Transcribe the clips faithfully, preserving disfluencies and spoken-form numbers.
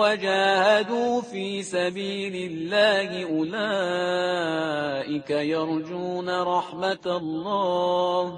وجاهدوا في سبيل الله أولئك يرجون رحمة الله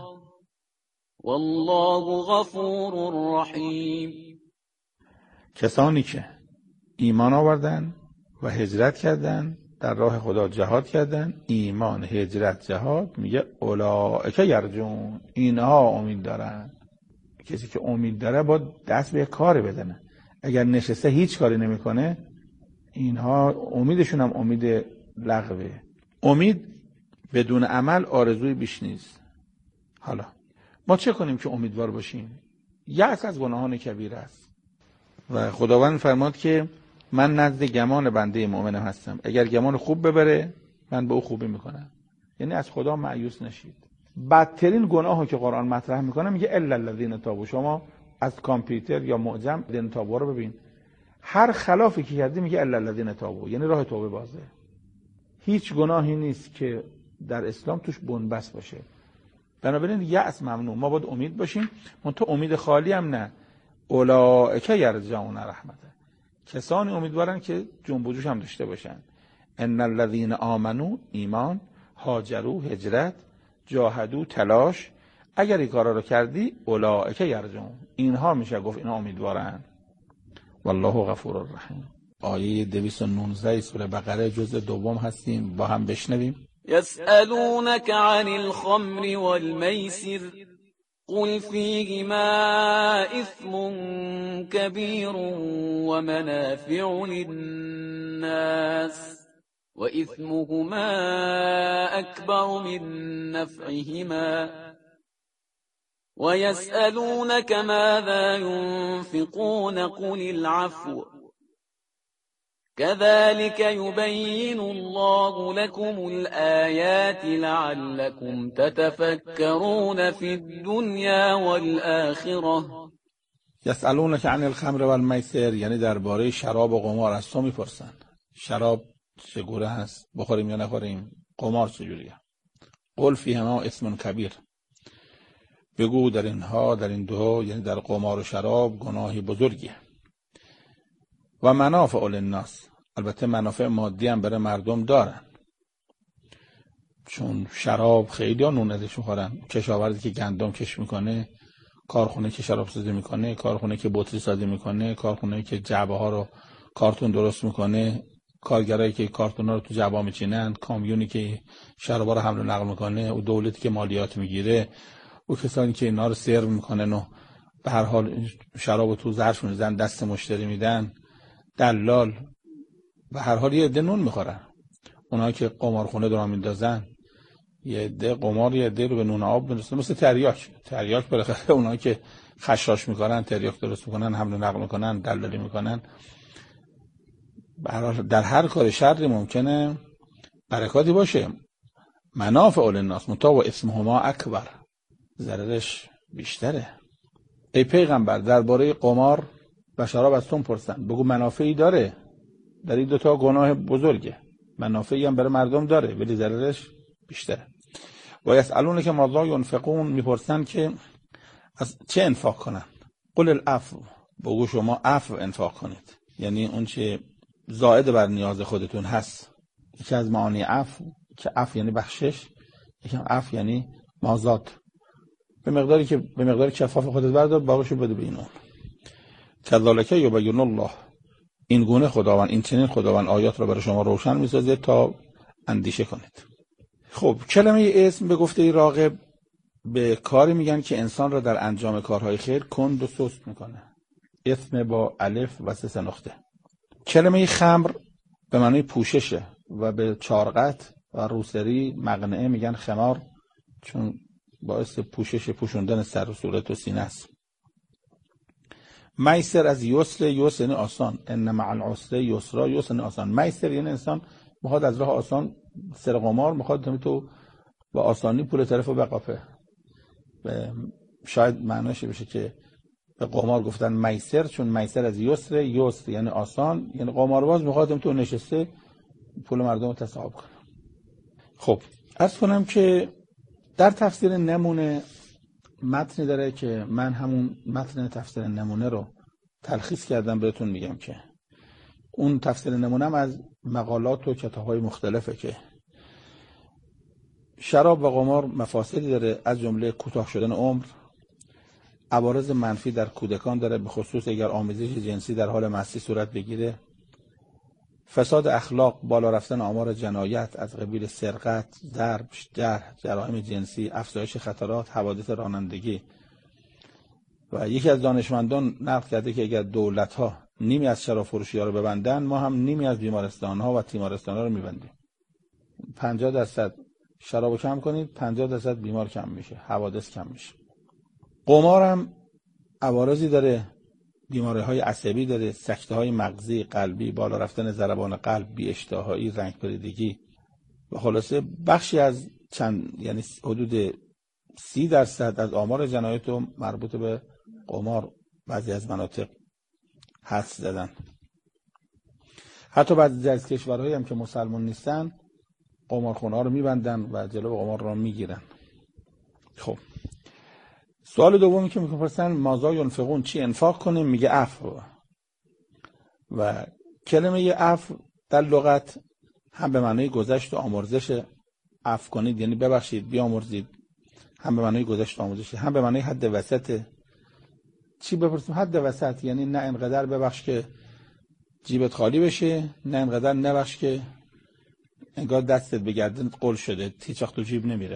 والله غفور رحیم. کسانی که ایمان آوردن و هجرت کردن، در راه خدا جهاد کردن، ایمان، هجرت، جهاد، میگه اولئک یرجون، اینها امید دارن. کسی که امید داره باید دست به کاری بزنه. اگر نشسته هیچ کاری نمیکنه، اینها امیدشون هم امید لغوه. امید بدون عمل آرزوی بیش نیست. حالا ما چه کنیم که امیدوار باشیم؟ یأس از گناهان کبیره است و خداوند فرماد که من نزد گمان بنده مؤمنم هستم، اگر گمان خوب ببره من به او خوبی میکنم. یعنی از خدا مایوس نشید. بدترین گناهی که قرآن مطرح میکنه میگه الا الذین تابوا. شما از کامپیوتر یا معجم الذین تابوا رو ببین، هر خلافی که کردی میگه الا الذین تابوا، یعنی راه توبه بازه. هیچ گناهی نیست که در اسلام توش بنبست باشه. بنابراین یأس ممنوع. ما باید امید باشیم، منتها امید خالی هم نه. اولئک یرجون رحمته، کسانی امیدوارن که جنب و جوش هم داشته باشن. ان الذین آمنو، ایمان، هاجروا، هجرت، جاهدوا، تلاش، اگر این کارا رو کردی اولئک یرجون، اینها میشه گفت اینا امیدوارن. والله غفور الرحیم. آیه دویست و نوزده سوره بقره جزء دوم هستیم، با هم بشنویم. یسألونک عن الخمر والمیسر قل فیهما اثم کبیر ومنافع للناس وإثمهما أكبر من نفعهما ويسألونك ماذا ينفقون قل العفو كذلك يبين الله لكم الآيات لعلكم تتفكرون في الدنيا والآخرة. یسألونک عن الخمر والمیسر، یعنی درباره شراب و قمار از تو میپرسن. شراب چگونه هست؟ بخوریم یا نخوریم؟ قمار چجوریه؟ قل فیهما اسم کبیر، بگو در اینها، در این دو، یعنی در قمار و شراب، گناهی بزرگیه. و منافع للناس، البته منافع مادی هم برای مردم دارن، چون شراب خیلی ها نون ازش میخورن. کشاورزی که گندم کش میکنه، کارخونه که شراب سازی میکنه، کارخونه که بطری سازی میکنه، کارخونه که جعبه ها رو کارتون درست میکنه، کارگرایی که کارتونا رو تو جعبه میچینن، کامیونی که شرابا رو حمل و نقل میکنه، او دولتی که مالیات میگیره، او کسانی که اینا رو سرو میکنن و به هر حال شرابو تو ظرف میزنن دست مشتری میدن، دلال، به هر حال یه عده نون میخورن. اونایی که قمارخونه دارن میندازن، یه عده قمار، یه عده رو به نون آب میرسن، مثل تریاک. تریاک بالاخره اونایی که خشاش میکنن، تریاک درست میکنن، حمل و نقل میکنن، دلالی میکنن، در هر کار شری ممکنه برکاتی باشه. منافع للناس منتها و اسمهما اکبر، ضررش بیشتره. ای پیغمبر درباره قمار و شراب از تو پرسن، بگو منافعی داره، در این دوتا گناه بزرگه، منافعی هم برای مردم داره ولی ضررش بیشتره. و یسألونک ماذا ینفقون، میپرسن که از چه انفاق کنن. قل العفو، بگو شما عفو انفاق کنید، یعنی اون چه زائد بر نیاز خودتون هست. یکی از معانی عفو که عفو یعنی بخشش، یکی هم عفو یعنی مازاد، به مقداری که به مقدار کفاف خودت بردار، باقیشو بده به اینا. کذالک یبین الله، این گونه خداوند، این چنین خداوند آیات رو برای شما روشن میسازه تا اندیشه کنید. خب کلمه اسم به گفته راغب به کاری میگن که انسان را در انجام کارهای خیر کند و سست میکنه. اسم با الف و سه نقطه. کلمه خمر به معنی پوششه و به چارقت و روسری مقنعه میگن خمار، چون باعث پوشش، پوشوندن سر و صورت و سینه است. میسر از یسر، یسر یعنی آسان، ان مع العسر یسرا، یسر یعنی آسان. میسر یعنی انسان میخواد از راه آسان، سر قمار میخواد تو با آسانی پول طرف رو بقاپه. شاید معناش بشه که به قمار گفتن میسر، چون میسر از یسر، یسر یعنی آسان، یعنی قمارباز میخواد تو نشسته پول مردم رو تصاحب کنه. خب عرض کنم که در تفسیر نمونه متنی داره که من همون متن تفسیر نمونه رو تلخیص کردم بهتون میگم که اون تفسیر نمونم از مقالات و کتاب‌های مختلفه که شراب و قمار مفاسدی داره، از جمله کوتاه شدن عمر، عوارض منفی در کودکان داره، به خصوص اگر آمیزش جنسی در حال مستی صورت بگیره، فساد اخلاق، بالا رفتن آمار جنایت از قبیل سرقت، ضرب، جرح، جرایم جنسی، افزایش خطرات، حوادث رانندگی. و یکی از دانشمندان نقل کرده که اگر دولت‌ها نیمی از شراب فروشی‌ها رو ببندن، ما هم نیمی از بیمارستان‌ها و تیمارستان‌ها رو می‌بندیم. پنجاه درصد شرابو کم کنید، پنجاه درصد بیمار کم میشه، حوادث کم میشه. قمار هم عوارضی داره، بیماری‌های عصبی داره، سکته‌های مغزی، قلبی، بالا رفتن ضربان قلب، بی‌اشتهایی، رنگ پریدگی و خلاصه بخشی از چند یعنی حدود سی درصد از آمار جنایت رو مربوط به قمار بعضی از مناطق حدس زدن. حتی بعضی از کشورهایی هم که مسلمان نیستن قمارخونه‌ها رو میبندن و جلو قمار رو میگیرن. خب سوال دومی که میپرسن ماذا ینفقون، چی انفاق کنیم؟ میگه عفو. و کلمه عفو در لغت هم به معنای گذشت و آمرزش، عفو کنید یعنی ببخشید، بیامرزید، هم به معنای گذشت و آمرزش، هم به معنای حد وسط. چی بپرسیم؟ حد وسط یعنی نه انقدر ببخش که جیبت خالی بشه، نه انقدر نبخش که انگار دستت به گردن قل شده، هیچ وقت تو جیب نمیره.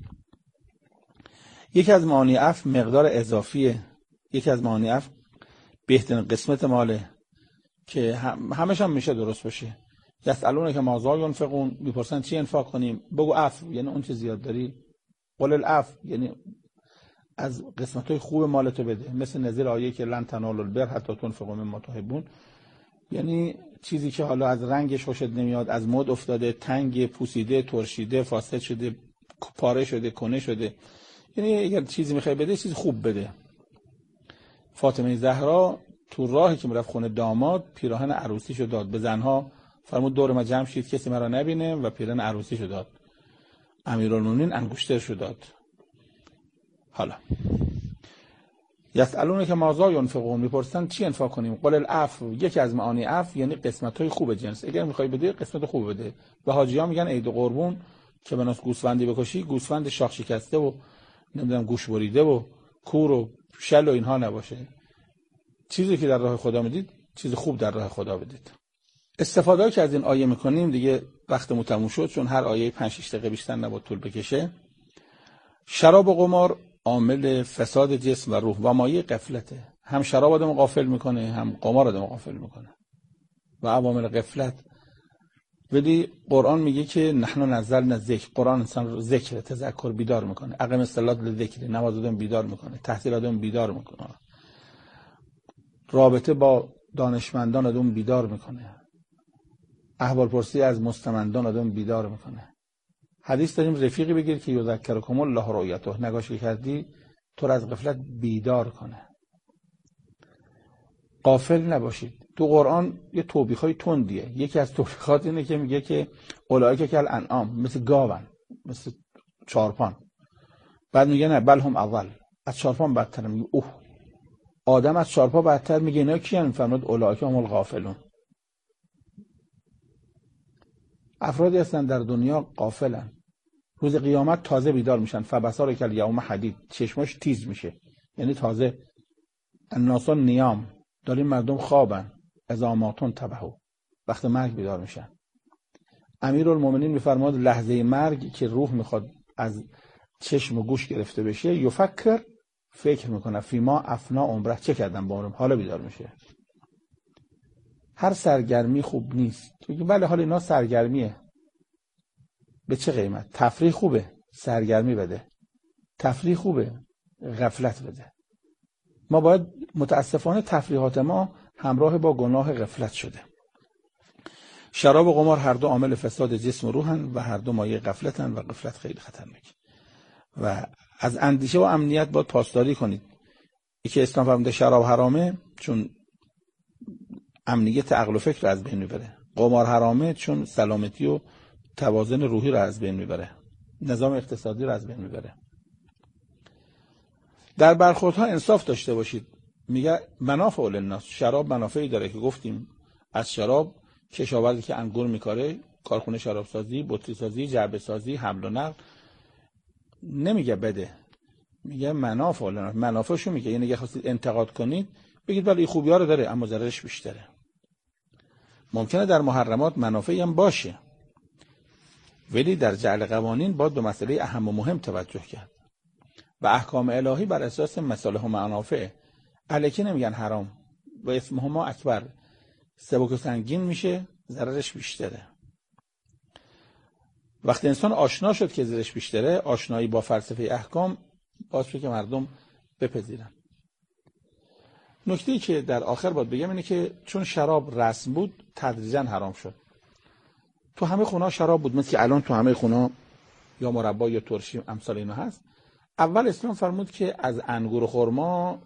یکی از معانی عفو مقدار اضافیه، یکی از معانی عفو بهترین قسمت ماله که هم همش هم میشه درست باشه. یسالونه که ماذا ینفقون، میپرسن چی انفاق کنیم؟ بگو عفو یعنی اون چه زیاد داری، قل العفو یعنی از قسمت‌های خوب مالتو بده، مثل نظیر آیه که لن تنالوا البر حتی تنفقوا مما تحبون، یعنی چیزی که حالا از رنگش خوشت نمیاد، از مد افتاده، تنگ، پوسیده، ترشیده، فاسد شده، پاره شده، کنه شده، یعنی اگر چیزی میخوای بده چیز خوب بده. فاطمه زهرا تو راهی که میرفت خونه داماد پیراهن عروسیشو داد به زنها، فرمود دور ما جمع شید کسی مرا نبینه، و پیراهن عروسیشو داد. امیرالمومنین انگشترشو داد. حالا یسالونه که ماذا ینفقون، میپرسن چی انفاق کنیم؟ قل العفو، یکی از معانی عفو یعنی قسمت‌های خوب جنس، اگر میخوای بده قسمت خوب بده. و حاجی‌ها میگن عید قربون که بناس گوسفندی بکشی، گوسفند شاخ شکسته و نمیدونم گوش بریده و کور و شل و اینها نباشه. چیزی که در راه خدا میدید چیز خوب در راه خدا بدید. استفاده که از این آیه میکنیم دیگه وقتمون تموم شد، چون هر آیه پنج شش دقیقه بیشتر نباید طول بکشه. شراب و قمار عامل فساد جسم و روح و مایه غفلته. هم شراب آدم غافل میکنه، هم قمار آدم غافل میکنه و عوامل غفلت. ولی قرآن میگه که نحن نزلنا الذکر، قرآن انسان رو ذکر، تذکر، بیدار میکنه. اقیم الصلاة للذکر، نماز آدم بیدار میکنه، تحصیل آدم بیدار میکنه، رابطه با دانشمندان آدم بیدار میکنه، احوال پرسی از مستمندان آدم بیدار میکنه. حدیث داریم رفیقی بگیر که یذکرکم الله رؤیته، نگاش کردی تو را از غفلت بیدار کنه. غافل نباشید. تو قرآن یه توبیخای تندیه. یکی از توبیخات اینه که میگه که اولئک کالانعام، مثل گاون، مثل چارپان. بعد میگه نه بل هم اول، از چارپان بدتر. میگه اوه آدم از چارپا بدتر. میگه اینا کیان؟ فرمود اولئک هم الغافلون. افرادی هستن در دنیا غافلن، روز قیامت تازه بیدار میشن. فبصرک الیوم حدید، چشماش تیز میشه، یعنی تازه. الناس نیام، داریم مردم خوابن. اذا ماتون تبهو، وقت مرگ بیدار میشن. امیرالمومنین میفرماد لحظه مرگ که روح میخواد از چشم و گوش گرفته بشه، یفکر، فکر میکنه، فیما افنا عمره، چه کردم با عمرم، حالا بیدار میشه. هر سرگرمی خوب نیست. تو بله حال اینا سرگرمیه، به چه قیمت؟ تفریح خوبه، سرگرمی بده. تفریح خوبه، غفلت بده. ما باید، متاسفانه تفریحات ما همراه با گناه غفلت شده. شراب و قمار هر دو عامل فساد جسم و روحن و هر دو مایه غفلتن و غفلت خیلی خطرناکه و از اندیشه و امنیت باید پاسداری کنید. یکی اسلام فرموده شراب حرامه چون امنیت عقل و فکر رو از بین میبره. قمار حرامه چون سلامتی و توازن روحی رو از بین میبره. نظام اقتصادی رو از بین میبره. در برخوردها انصاف داشته باشید. میگه منافع للناس، شراب منافعی داره که گفتیم از شراب کشاورزی که انگور میکاره، کارخونه شرابسازی، بطری سازی، جعبه سازی، حمل و نقل، نمیگه بده، میگه منافع ولا منافعشو میگه. یعنی اگه خواستید انتقاد کنید بگید ولی خوبی‌ها رو داره اما ضررش بیشتره. ممکنه در محرمات منافعی هم باشه، ولی در جعل قوانین باید به مسئله اهم و مهم توجه کرد و احکام الهی بر اساس مصالح و منافع. الکی نمیگن حرام و اسمهما اکبر، سبک و سنگین میشه، ضررش بیشتره. وقتی انسان آشنا شد که ضررش بیشتره، آشنایی با فلسفه احکام باعث شد که مردم بپذیرن. نکته‌ای که در آخر باید بگم اینه که چون شراب رسم بود تدریجاً حرام شد. تو همه خونه شراب بود، مثل که الان تو همه خونه یا مربا یا ترشی امثال اینا هست. اول اسلام فرمود که از انگور و خرما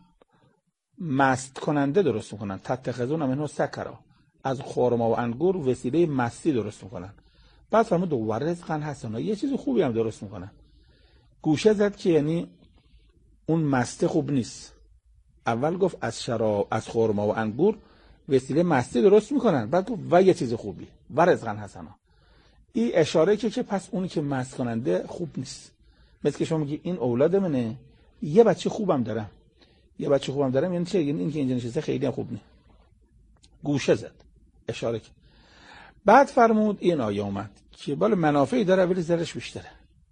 مست کننده درست میکنن، تتخذون منه سکرا، از خرما و انگور وسیله مستی درست میکنن. بعد فرمود و رزقا حسنا، یه چیز خوبی هم درست میکنن. گوشه زد که یعنی اون مسته خوب نیست. اول گفت از شراب، از خرما و انگور وسیله مستی درست میکنن، بعد گفت و یه چیز خوبی و رزقا حسنا. این اشاره که که پس اونی که مست کننده خوب نیست. مثل که شما میگی این اولاد منه، یه بچه خوبم دارم، یه بچه خوبم دارم یعنی چه؟ یعنی این که اینجا نشسته خیلی هم خوب نیست. گوشه زد، اشاره کرد. بعد فرمود این آیه اومد که بالا منافعی داره ولی ضررش بیشتره.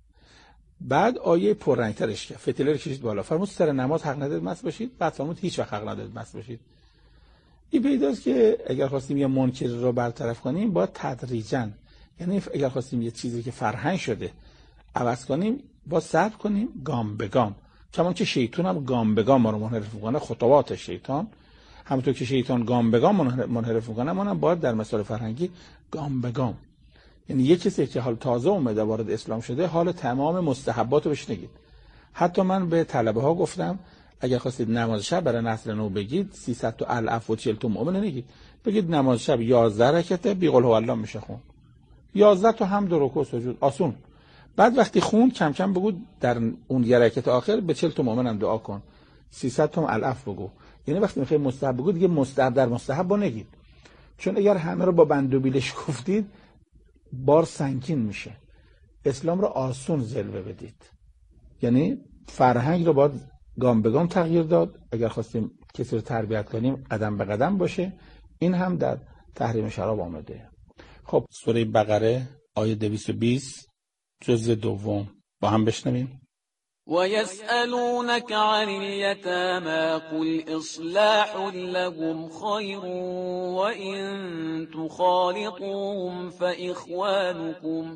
بعد آیه پررنگترش کرد، فتیله رو کشید بالا، فرمود سر نماز حق ندارید مست باشید. بعد فرمود هیچ وقت حق ندارید مست باشید. این پیداست که اگر خواستیم یه منکر رو برطرف کنیم باید تدریجاً، یعنی اگر خواستیم یه چیزی که فرهنگ شده عوض کنیم با صبر کنیم، گام به گام. چون که شیطان هم گام به گام ما رو منحرف میکنه، خطوات شیطان همونطور که شیطان گام به گام منحرف میکنه، ما هم باید در مسائل فرهنگی گام به گام. یعنی یک کسی که حال تازه اومده وارد اسلام شده، حال تمام مستحبات رو بهش نگید. حتی من به طلبه ها گفتم اگر خواستید نماز شب برای نسل نو بگید سیصد تا الف و چهل تا مؤمن نگید، بگید نماز شب یازده رکعته بی قل هو الله میشه خون، یازده تا حمد و رکوع و سجود، آسون. بعد وقتی خون کم کم بگو در اون یه رکعت آخر به چهل تا مؤمن هم دعا کن، سیصد تا الف بگو. یعنی وقتی میخوای مستحب بگو دیگه مستحب در مستحب با نگید، چون اگر همه رو با بند و بیلش گفتید بار سنگین میشه. اسلام رو آسون جلوه بدید، یعنی فرهنگ رو باید گام به گام تغییر داد. اگر خواستیم کسی رو تربیت کنیم قدم به قدم باشه. این هم در تحریم شراب آمده. خب سوره بقره آیه دویست و بیست جزء دوم با هم بشنویم. وَيَسْأَلُونَكَ عَنِ الْيَتَامَى قُلْ إِصْلَاحٌ لَهُمْ خَيْرٌ وَإِن تُخَالِطُوهُمْ فَإِخْوَانُكُمْ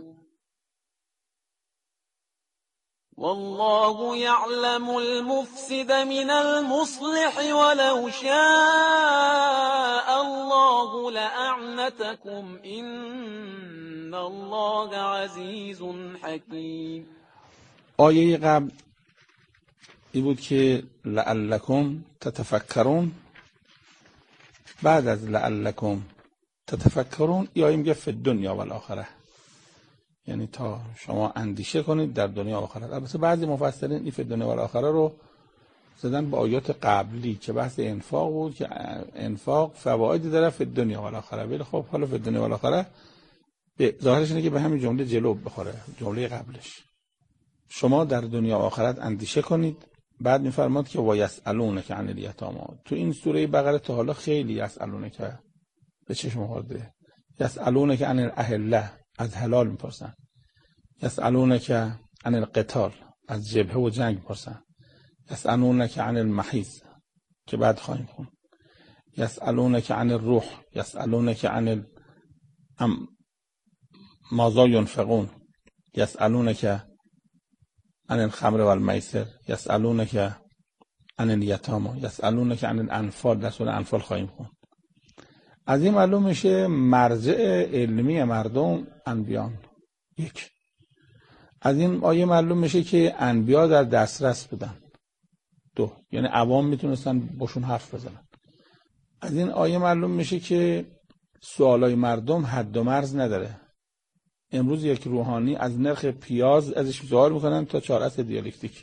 وَاللَّهُ يَعْلَمُ الْمُفْسِدَ مِنَ الْمُصْلِحِ وَلَوْ شَاءَ اللَّهُ لَأَعْنَتَكُمْ إِنَّ اللَّهَ عَزِيزٌ حَكِيمٌ. آیه قبل این بود که لعلکم تتفکرون. بعد از لعلکم تتفکرون این آیه میگه فی الدنیا و الاخره، یعنی تا شما اندیشه کنید در دنیا و آخرت. البته بعضی مفسرین این فی الدنیا و الاخره رو زدن با آیات قبلی که بحث انفاق بود که انفاق فوایدی داره فی الدنیا و الاخره، ولی خب حالا فی الدنیا و الاخره به ظاهرش اینه که به همین جمله جلو بخوره، جمله قبلش. شما در دنیا و آخرت اندیشه کنید. بعد میفرماد که و یسألونک عن الیتامی. تو این سوره بقره تا حالا خیلی یسألونک به چشم خورده. یسألونک عن الاهله، از حلال میپرسن. یسألونک عن القتال، از جبهه و جنگ میپرسن. یسألونک عن المحیض که بعد خواهیم خون. یسألونک عن الروح، یسألونک عن ال... ام... ماذا ينفقون، یسألونک عن الخمر والمیسر، یسألونک عن الیتامی، یسألونک عن الانفال. در سوره انفال خواهیم خون. از این معلوم میشه مرجع علمی مردم انبیان. یک، از این آیه معلوم میشه که انبیا در دسترس بودن. دو، یعنی عوام میتونستن باشون حرف بزنن. از این آیه معلوم میشه که سوالای مردم حد و مرز نداره. امروز یک روحانی از نرخ پیاز ازش سوال میکنن تا چهار اصل دیالکتیک.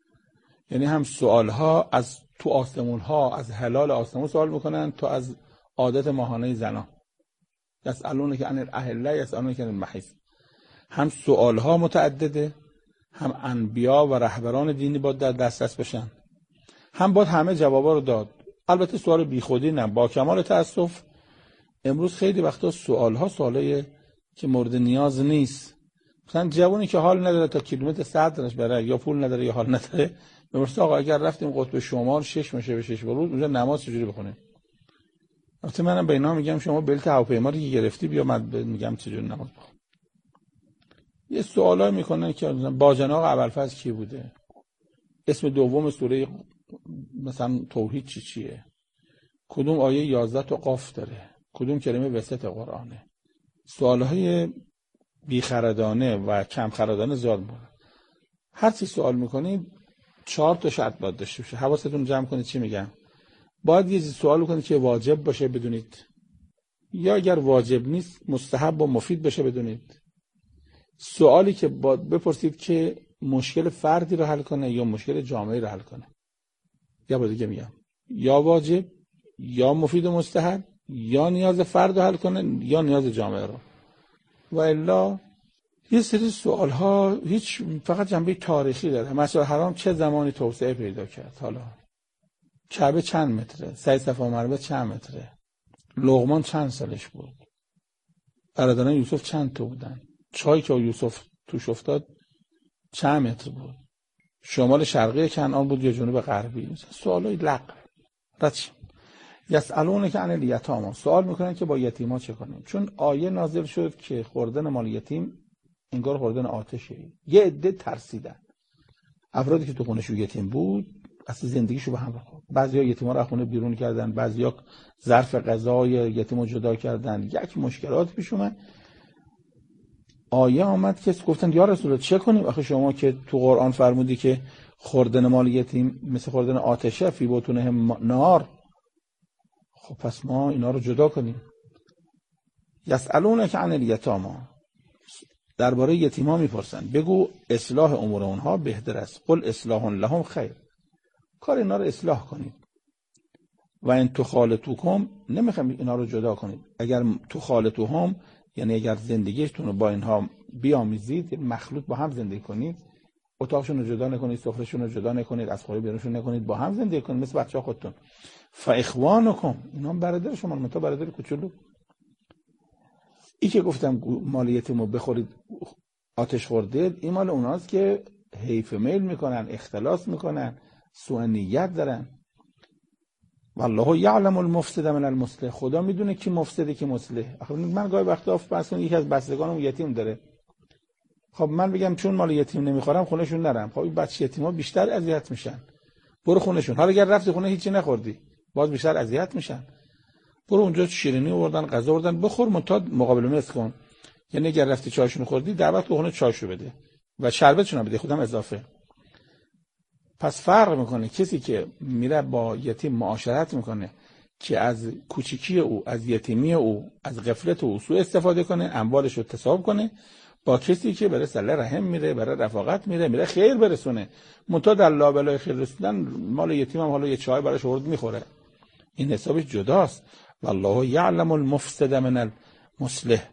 یعنی هم سوالها از تو آسمون ها، از حلال آسمون سوال میکنن تا از عادت ماهانه زنان. یسالونک عن الاهله یسالونک عن المحیض. هم سوالها متعدده، هم انبیا و رهبران دینی باید در دسترس بشن، هم باید همه جوابا رو داد. البته سوال بیخودی نه. با کمال تاسف امروز خیلی وقتا سوالها سوالای که مورد نیاز نیست. مثلا جوونی که حال نداره تا کیلومتر صدرش بره، یا پول نداره یا حال نداره، میگه آقا اگر رفتیم قطب شمال شش میشه به شش ورود، اونجا نماز چجوری بخونیم؟ البته منم به اینا میگم شما بلیط هواپیما رو گرفتی بیا، من میگم چجوری نماز بخون. یه سوالای میکنن که باجناق ابوالفضل کی بوده، اسم دوم سوره مثلا توحید چی چیه، کدوم آیه یازده تا قاف داره، کدوم کلمه وسط قرآنه. سوالهای بیخردانه و کم خردانه زیاد بود. هر چی سوال میکنید چهار تا شرط باید داشته باشه. حواستون جمع کنید چی میگم. باید یه سوال کنید که واجب باشه بدونید، یا اگر واجب نیست مستحب و مفید باشه بدونید. سوالی که باید بپرسید که مشکل فردی رو حل کنه یا مشکل جامعه رو حل کنه. یا با دیگه میگم یا واجب یا مفید و مستحب، یا نیاز فرد رو حل کنه یا نیاز جامعه رو. و الا یه سری سوال ها هیچ فقط جنبه تاریخی داره. مسجد حرام چه زمانی توسعه پیدا کرد؟ حالا کعبه چند متره؟ سعی صفا مروه چند متره؟ لقمان چند سالش بود؟ برادران یوسف چند تا بودن؟ چایی که یوسف توش افتاد چند متر بود؟ شمال شرقی کنعان بود یا جنوب غربی؟ سوالای لق. رچ یسالونک عن الیتامی، سوال میکنن که با یتیما چه کنیم. چون آیه نازل شد که خوردن مال یتیم انگار خوردن آتشه. یه عده ترسیدن. افرادی که تو خونه‌شون یتیم بود اصلا زندگیشو به هم ریخت. بعضیا یتیما رو از خونه بیرون کردن، بعضیا ظرف غذای یتیمو جدا کردن، یک مشکلات پیش اومد. آیه آمد که گفتن یا رسول الله چه کنیم؟ آخه شما که تو قرآن فرمودی که خوردن مال یتیم مثل خوردن آتشه، فی بطونهم نار. خب پس ما اینا رو جدا کنیم. یسالونک عن الیتامی، درباره یتیما میپرسن، بگو اصلاح امور اونها بهتر است. قل اصلاح لهم خیر، کار اینا رو اصلاح کنید. و ان تخالطوکم، نمیخوام اینا رو جدا کنید. اگر تخالطوهم یعنی اگر زندگیشتون رو با اینها بیامیزید، مخلوط با هم زندگی کنید، اتاقشون رو جدا نکنید، سفرهشون رو جدا نکنید، از خونه بیرونشون نکنید، با هم زندگی کنید مثل بچه‌ها خودتون. فاخوانکم، اینا برادر شما، متا برادر کوچولو. ای که گفتم مال یتیمو بخورید آتش خوردید، این مال اوناست که حیف میل میکنن، اختلاس میکنن، سوء نیت دارن. والله یعلم المفسد من المصلح، خدا میدونه کی مفسده کی مصلح. آخه من گاهی وقتا فرض یکی از بستگانم یتیم داره، خب من بگم چون مال یتیم نمیخورم خونهشون نرم، خب این بچه یتیما بیشتر اذیت میشن، برو خونهشون. حالا اگر رفتی خونه هیچی نخوردی باز بیشتر اذیت میشن، برو اونجا شیرینی آوردن، غذا آوردن، بخور، متا مقابله مثل کن. یعنی اگر رفتی چایشون خوردی دعوت به خونه چایشو بده و شربتشون بده، خودم اضافه. پس فرق میکنه کسی که میره با یتیم معاشرت میکنه که از کوچیکی او، از یتیمی او، از غفلت او سوء استفاده کنه، اموالش رو تصاحب کنه، با کسی که برای صله رحم میره، برای رفاقت میره، میره خیر برسونه. منتها در لابلای خیر رسوندن مال یتیم هم حالا یه چای براش آورد میخوره، این حسابش جداست. والله یعلم المفسد من المصلح.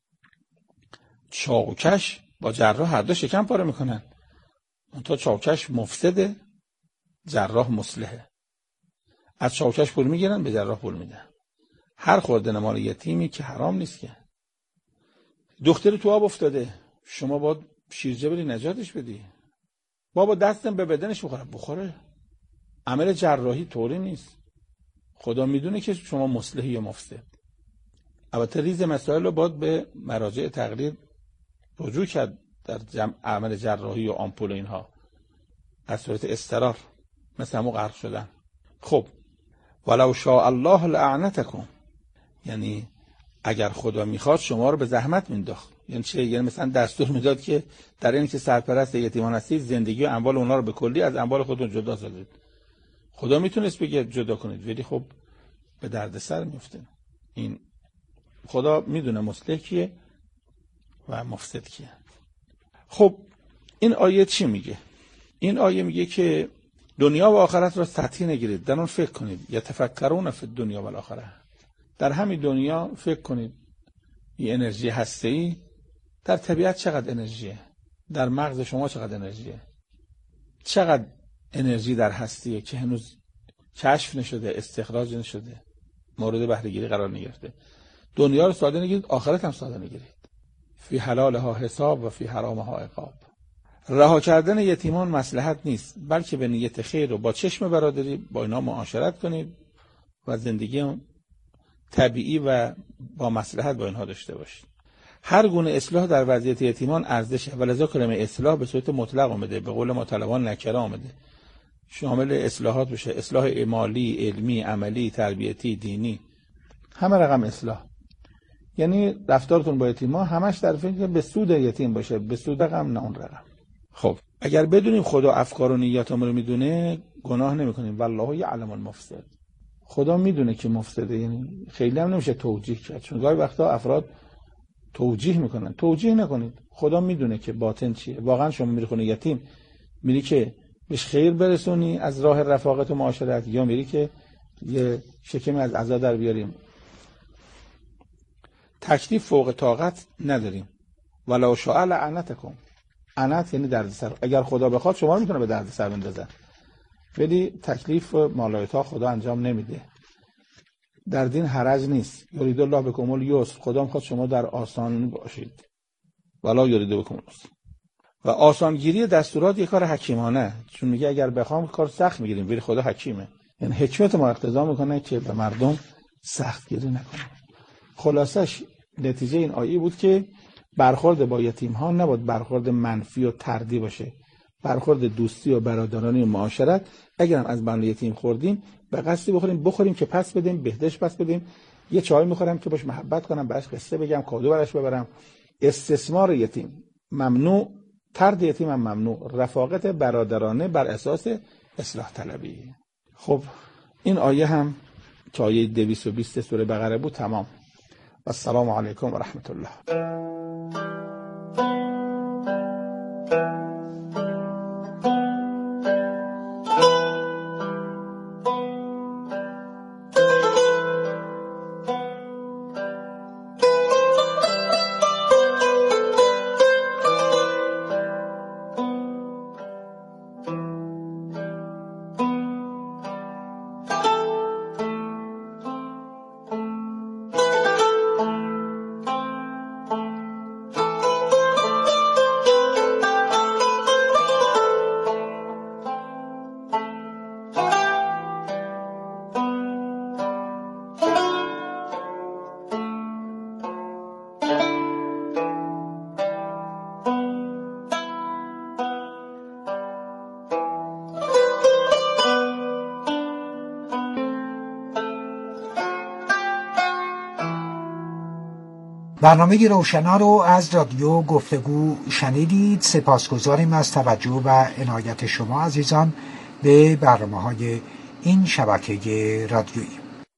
چاوکش با جراح هر دو شکم پاره میکنن، منتها چاوکش مفسده، جراح مصلحه. از چاوکش پول میگیرن، به جراح پول میدن. هر خوردن مال یتیمی که حرام نیست که. دختر تو آب افتاده، شما باید شیرجه بری نجاتش بدی. بابا دستم به بدنش بخوره، بخوره. عمل جراحی طوری نیست. خدا میدونه که شما مصلحی یا مفسد. البته ریز مسائل رو باید به مراجع تقریر رجوع کرد در جمع عمل جراحی و آمپول اینها، از صورت استرار مثل همو غرق شدن. خب ولو شاء الله لعنتکم، یعنی اگر خدا میخواد شما رو به زحمت مینداخت. یعنی چه؟ یعنی مثلا دستور میداد که در این که سرپرست یتیمان هستید زندگی و اموال اونها رو به کلی از اموال خودتون جدا سازید. خدا میتونست بگه جدا کنید، ولی خب به دردسر میفته. این خدا میدونه مصلح کیه و مفسد کیه. خب این آیه چی میگه؟ این آیه میگه که دنیا و آخرت را سطحی نگیرید، در اون فکر کنید. یتفکرون فی الدنیا و الاخره، در همین دنیا فکر کنید این انرژی هسته‌ای در طبیعت چقدر انرژیه، در مغز شما چقدر انرژیه، چقدر انرژی در هستیه که هنوز کشف نشده، استخراج نشده، مورد بهره‌گیری قرار نگرفته. دنیا رو ساده نگیرید، آخرت هم ساده نگیرید. فی حلالها حساب و فی حرامها عقاب. رها کردن یتیمان مصلحت نیست، بلکه به نیت خیر رو با چشم برادری با اینا معاشرت کنید و زندگی طبیعی و با مصلحت با اینها داشته باشید. هر گونه اصلاح در وضعیت یتیمان ارزشه و لذا کلمه اصلاح به صورت مطلق اومده، به قول ما طلبان نکره اومده، شامل اصلاحات بشه، اصلاح مالی، علمی، عملی، تربیتی، دینی، همه رقم اصلاح. یعنی رفتارتون با یتیما همش در فکر به سود یتیم باشه، به سود رقم نه اون رقم. خب اگر بدونیم خدا افکار و نیاتمون رو میدونه، گناه نمیکنیم. والله یعلم المفسد. خدا میدونه که مفسده، یعنی خیلی هم نمیشه توجیه کرد، چون گاهی وقتا افراد توجیه میکنن. توجیه نکنید، خدا میدونه که باطن چیه. واقعا شما میری خونه یتیم، میری که بهش خیر برسونی از راه رفاقت و معاشرت، یا میری که یه شکمی از عزا در بیاریم؟ تکلیف فوق طاقت نداریم. ولو شاء لعنتکم. عنت یعنی دردسر. اگر خدا بخواد شما رو میتونه به دردسر بندازه، ولی تکلیف مالایتا خدا انجام نمیده. در دین حرج نیست. یرید الله بکم الیسر. خدا میخواد شما در آسان باشید. ولا یرید بکم العسر. و آسانگیری دستورات یک کار حکیمانه، چون میگه اگر بخوام کار سخت میگیریم، ولی خدا حکیمه. یعنی حکمت ما اقتضا میکنه که به مردم سخت گیری نکنه. خلاصش نتیجه این آیه بود که برخورد با یتیم ها نباید برخورد منفی و طردی باشه. برخورد دوستی و برادرانی و معاشرت. اگرم از بند یتیم خوردیم، به قصدی بخوریم بخوریم که پس بدیم، بهداشت پس بدیم. یه چای میخورم که باش محبت کنم، بهش قصه بگم، کادو براش ببرم. استثمار یتیم ممنوع، طرد یتیم هم ممنوع. رفاقت برادرانه بر اساس اصلاح طلبی. خب این آیه هم که آیه دویست و بیست سوره بقره بود تمام. السلام علیکم و رحمت الله. برنامه روشنا رو از رادیو گفتگو شنیدید. سپاسگزاریم از توجه و عنایت شما عزیزان به برنامه‌های این شبکه رادیویی.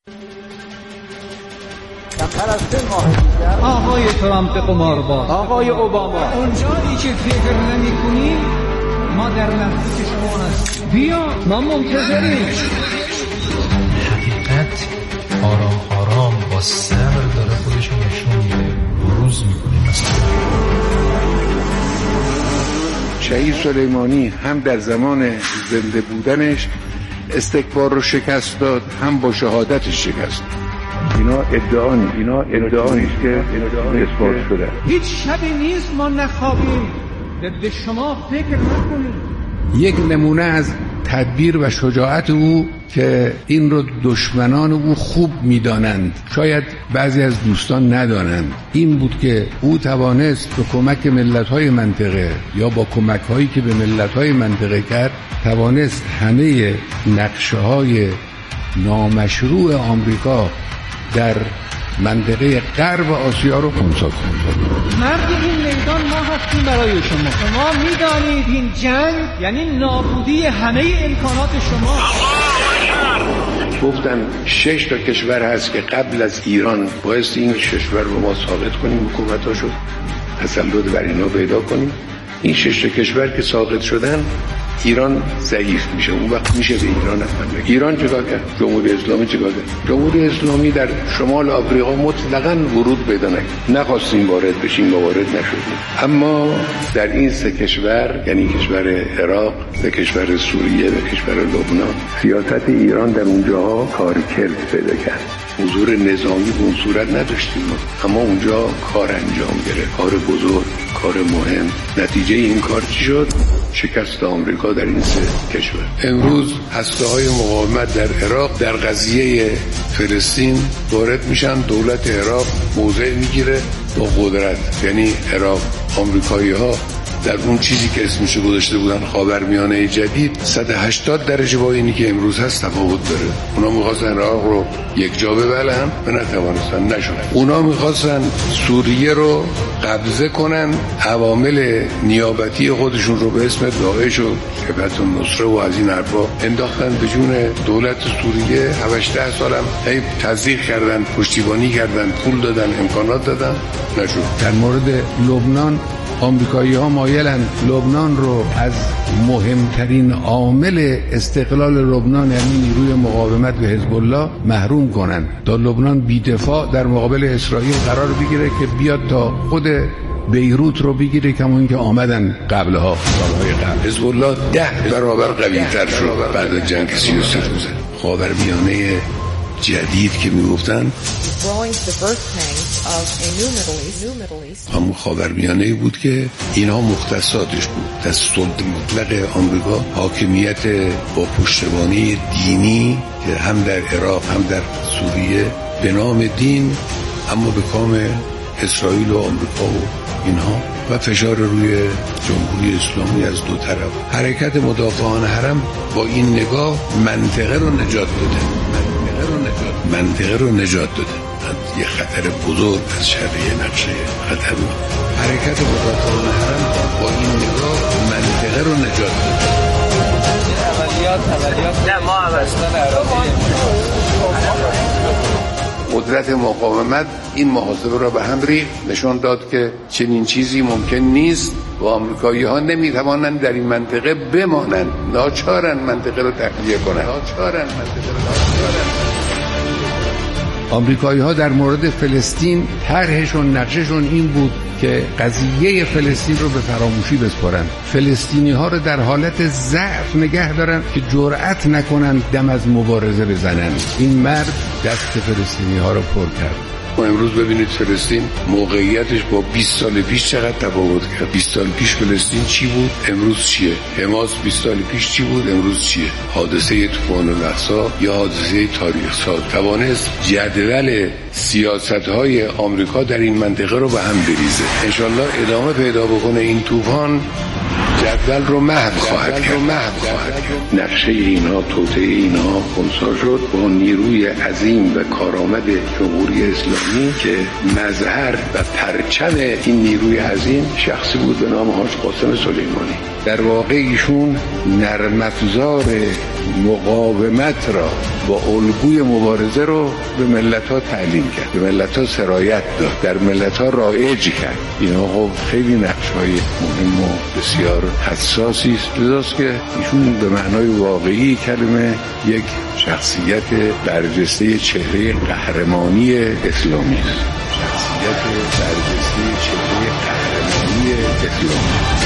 آقای ترامپ قمارباز، آقای اوباما، اونجایی که فکر نمی‌کنی ما در نزدیک شما هستیم. بیا، ما منتظریم. حقیقت آرام آرام با صبر داره خودشو نشون میده، بروز میکنه. مثلا شهید سلیمانی هم در زمان زنده بودنش استکبار رو شکست داد، هم با شهادتش شکست. اینا ادعا نیست، اینا ادعا نیست که اثبات شده. هیچ شبی نیست ما نخوابیم، به شما فکر نکنیم. یک نمونه از تدبیر و شجاعت او که این رو دشمنان او خوب می‌دانند، شاید بعضی از دوستان ندانند، این بود که او توانست به کمک ملت‌های منطقه یا با کمک‌هایی که به ملت‌های منطقه کرد، توانست همه نقشه‌های نامشروع آمریکا در منطقه غرب آسیا رو خنثی کنند. مرد این میدان ما هستیم برای شما. شما میدانید این جنگ یعنی نابودی همه امکانات شما. گفتن شش تا کشور هست که قبل از ایران باعث این کشور رو ما ثابت کنیم، حکومتاشو تسلط بر اینا پیدا کنیم. این شش تا کشور که ساقط شدن ایران ضعیف میشه. اون وقت میشه به ایران حمله. ایران چیکار کرد؟ جمهوری اسلامی چیکار کرد؟ جمهوری اسلامی در شمال آفریقا مطلقاً ورود پیدا نکرد. نخواستیم وارد بشیم و وارد نشدیم. اما در این سه کشور، یعنی کشور عراق، به کشور سوریه، به کشور لبنان، سیاست ایران در اونجاها کارکرد پیدا کرد. حضور نظامی به اون صورت نداشتیم، اما اونجا کار انجام گرفت، کار بزرگ، کار مهم. نتیجه این کار چی شد؟ شکست آمریکا در این سه کشور. امروز هسته‌های مقاومت در عراق در قضیه فلسطین وارد میشن، دولت عراق موضع میگیره با قدرت. یعنی عراق، آمریکایی‌ها در اون چیزی که اسمشو گذاشته بودن خاورمیانه جدید صد و هشتاد درجه با اینی که امروز هست تفاوت داره. اونا می‌خواستن عراق رو یک جا ببلن و نتوانستن، نشد. اونا می‌خواستن سوریه رو قبضه کنن، عوامل نیابتی خودشون رو به اسم داعش و جبهت النصره و از این حرفا انداختن به جون دولت سوریه. هشت سالم هی تزریق کردن، پشتیبانی کردن، پول دادن، امکانات دادن، نشد. در مورد لبنان آمریکایی ها مایلن لبنان رو از مهمترین عامل استقلال لبنان، یعنی نیروی مقاومت به حزب الله، محروم کنن تا لبنان بی‌دفاع در مقابل اسرائیل قرار بگیره که بیاد تا خود بیروت رو بگیره، کما اینکه آمدن قبلها، سالهای قبل. حزب الله ده برابر قوی‌تر شد بعد از جنگ سی و سه روزه. خاورمیانه جدید که میگفتن همون خاورمیانه‌ای بود که اینها مختصاتش بود. دست سلطه مطلق آمریکا، حاکمیت با پشتیبانی دینی که هم در عراق هم در سوریه به نام دین، اما به کام اسرائیل و آمریکا و اینها، و فشار روی جمهوری اسلامی از دو طرف. حرکت مدافعان حرم با این نگاه منطقه رو نجات داده. منطقه رو نجات داده از یه خطر بزرگ، از شر یه نقشه خطر. حرکت مدافعان حرم با این نگاه منطقه رو نجات داده. عملیات عملیات نه ما قدرت مقاومت این محاسبه را به هم ریخت، نشان داد که چنین چیزی ممکن نیست و آمریکایی ها نمی توانند در این منطقه بمانند. ناچارن منطقه رو تخلیه کنند. ناچارن منطقه رو تخلیه کنند. آمریکایی ها در مورد فلسطین طرحشون، نقششون این بود که قضیه فلسطین رو به فراموشی بسپارن، فلسطینی ها رو در حالت ضعف نگه دارن که جرأت نکنن دم از مبارزه بزنن. این مرد دست فلسطینی ها رو پر کرد. و امروز ببینید فلسطین موقعیتش با بیست سال پیش چقدر تفاوت کرد. بیست سال پیش فلسطین چی بود؟ امروز چیه؟ حماس بیست سال پیش چی بود؟ امروز چیه؟ حادثه طوفان الاقصی یا حادثه تاریخ ساز توانست جدول سیاست‌های آمریکا در این منطقه رو به هم بریزه. انشالله ادامه پیدا بکنه این طوفان، جدول رو محو خواهد کرد. نقشه اینها، توطئه اینها خنثی شد با نیروی عظیم و کارآمد جمهوری اسلامی که مظهر و پرچم این نیروی عظیم شخصی بود به نام حاج قاسم سلیمانی. در واقع ایشون نرم افزار مقاومت را با الگوی مبارزه رو به ملت‌ها تعلیم کرد، به ملت‌ها سرایت داد، در ملت‌ها رایج کرد. اینا خب خیلی نقش‌های مهم و بسیار حساسی است. لذاست که ایشون به معنای واقعی کلمه یک شخصیت برجسته چهره قهرمانی اسلامی است. شخصیت برجسته چهره قهرمانی اسلامی است.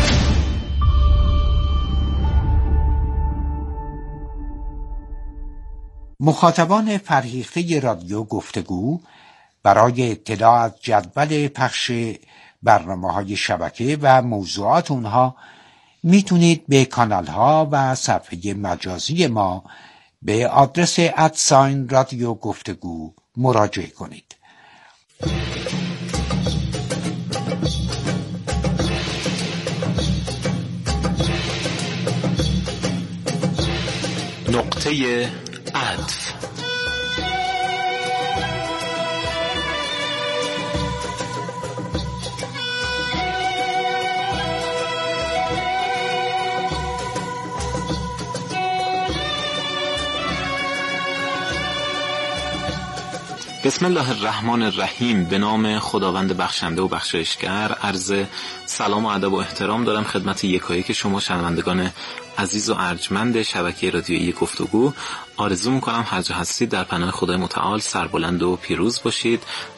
مخاطبان فرهیخته رادیو گفتگو برای اطلاع از جدول پخش برنامه‌های شبکه و موضوعات اونها میتونید به کانال‌ها و صفحه مجازی ما به آدرس ادساین رادیو گفتگو مراجعه کنید. نقطه عطف. بسم الله الرحمن الرحیم. به نام خداوند بخشنده و بخشایشگر. عرض سلام و ادب و احترام دارم خدمت یکایک شما شنوندگان عزیز و ارجمند شبکه رادیویی گفتگو. آرزو میکنم هر جا هستید در پناه خدای متعال سربلند و پیروز باشید